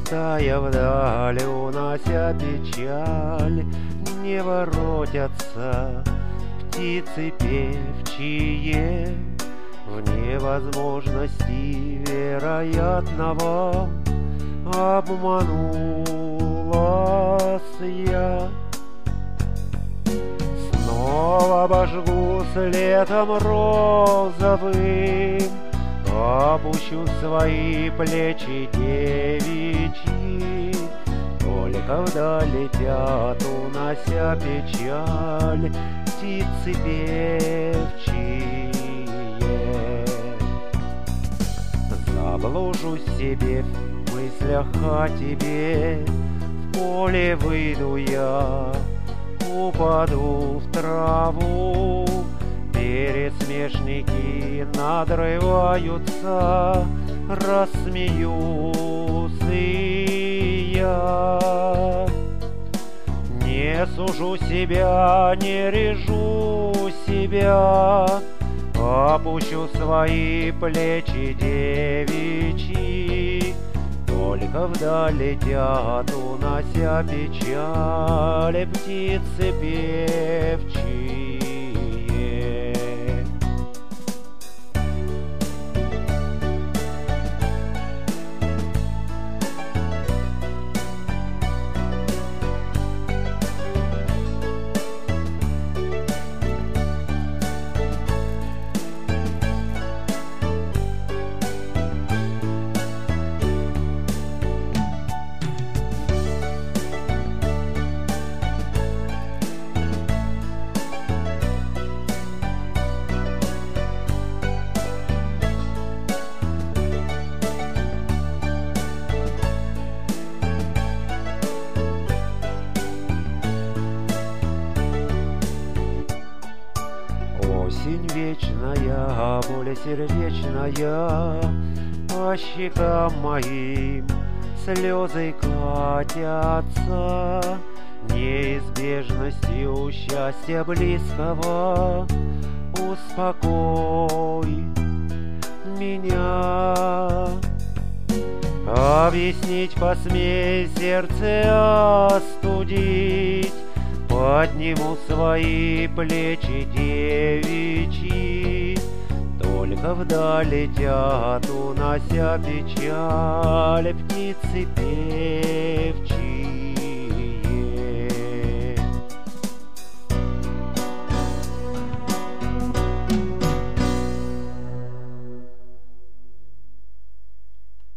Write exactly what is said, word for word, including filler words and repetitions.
Тая вдаль, унося печаль, не воротятся птицы певчие в невозможности вероятного. Обманулась я, снова обожгусь летом розовым, опущу свои плечи девичьи, только вдаль летят, унося печаль, птицы певчие. Заблужусь себе в мыслях о тебе, в поле выйду я, упаду в траву. Пересмешники надрываются, рассмеюсь и я. Не сужу себя, не режу себя, опущу свои плечи девичьи, только вдаль летят, унося печаль, птицы певчие. Осень вечная, боль сердечная, по щекам моим слезы катятся, неизбежностью счастья близкого. Успокой меня, объяснить посмей, сердце остудить. Подниму свои плечи девичьи, только вдаль летят, унося печаль, птицы певчие.